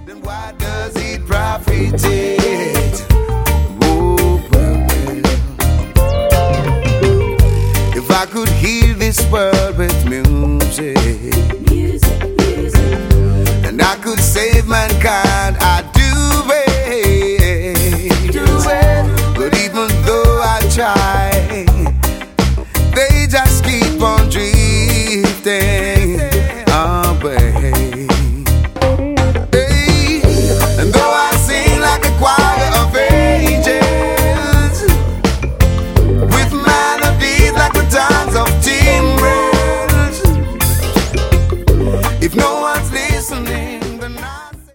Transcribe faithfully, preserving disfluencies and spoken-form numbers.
then why does it profit it? Oh, well, if I could heal this world with music, Music, music. and I could save mankind, I'd do it. Do it. But even though I try, they just keep on dreaming.